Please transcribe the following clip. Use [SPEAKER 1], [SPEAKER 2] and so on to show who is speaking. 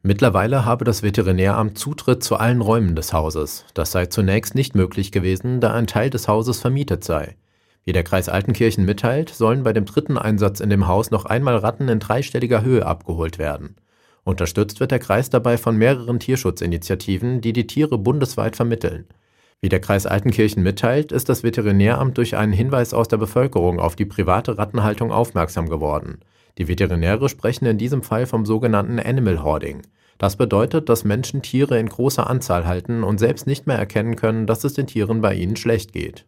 [SPEAKER 1] Mittlerweile habe das Veterinäramt Zutritt zu allen Räumen des Hauses. Das sei zunächst nicht möglich gewesen, da ein Teil des Hauses vermietet sei. Wie der Kreis Altenkirchen mitteilt, sollen bei dem dritten Einsatz in dem Haus noch einmal Ratten in dreistelliger Höhe abgeholt werden. Unterstützt wird der Kreis dabei von mehreren Tierschutzinitiativen, die die Tiere bundesweit vermitteln. Wie der Kreis Altenkirchen mitteilt, ist das Veterinäramt durch einen Hinweis aus der Bevölkerung auf die private Rattenhaltung aufmerksam geworden. Die Veterinäre sprechen in diesem Fall vom sogenannten Animal Hoarding. Das bedeutet, dass Menschen Tiere in großer Anzahl halten und selbst nicht mehr erkennen können, dass es den Tieren bei ihnen schlecht geht.